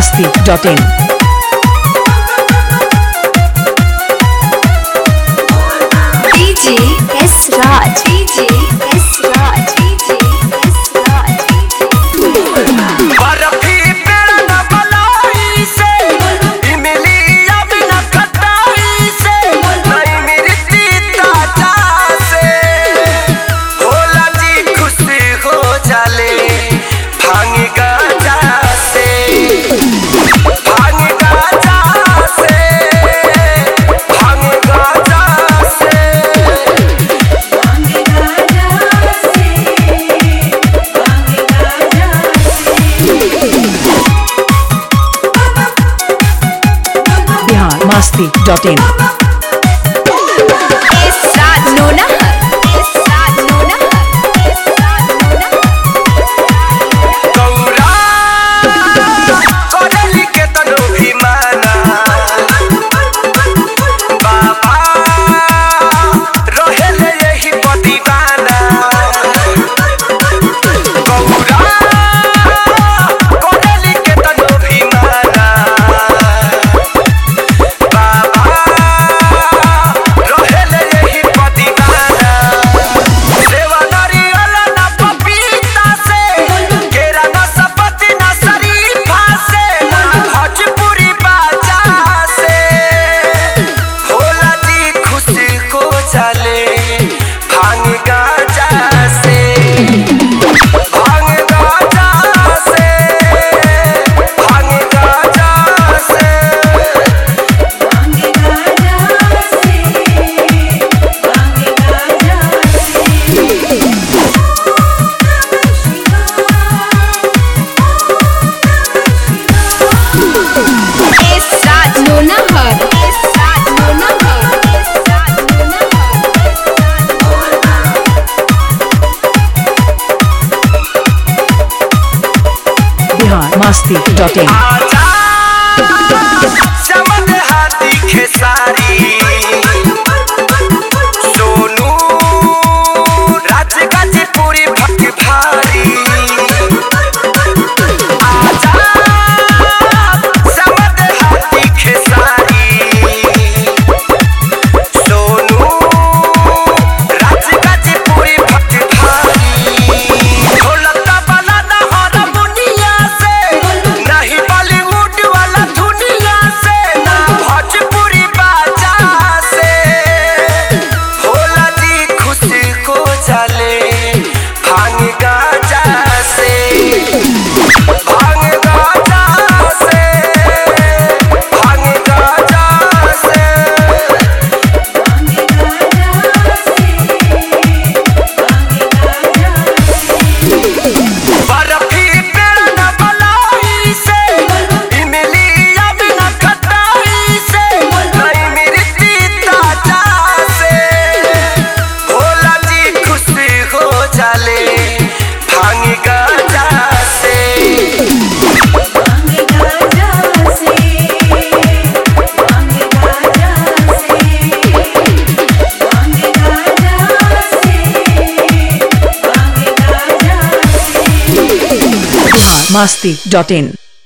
biharmasti.in DJ S Raj, DJ S Raj, DJ S Raj. बर्फी पेड़ न बलाई से इमली अब न खटाई से नहीं मिर्ची ताजा से भोला जी खुश हो जाले भांग गाजा से भांग गाजा से भांग गाजा से biharmasti.in S Raj Nona, S Raj Nona, S Raj Nona. Gaura करली के तनो भी माना बाबा रहेले यही दीवाना गौरा करली के तनो भी माना बाबा रहेले यही दीवाना सेवा नारियल ना पपीता से केरा ना सपति ना शरीफा से ना भोजपुरी बाजा से भोला जी खुश को चले भांग गाजा से भांग गाजा से भांग गाजा से S Raj Nona Har, S Raj Nona Har, S Raj Nona biharmasti.in आजा समझ हाथी खेसारी सोनू राज गाजीपुरी भक्ति भारी आजा समझ हाथी खेसारी सोनू राज गाजीपुरी भक्ति भारी ढोलक वाला ना हारमोनिया से नहीं बॉलीवुड वाला दुनिया से ना भोजपुरी बाजा से भोला जी खुश को चले भांग गाजा से भांग गाजा से भांग गाजा से बर्फी पेड़ न बलाई से इमली अब न खटाई से नहीं मिर्ची ताजा से भोला जी खुश हो जाले भांग गाजा से biharmasti.in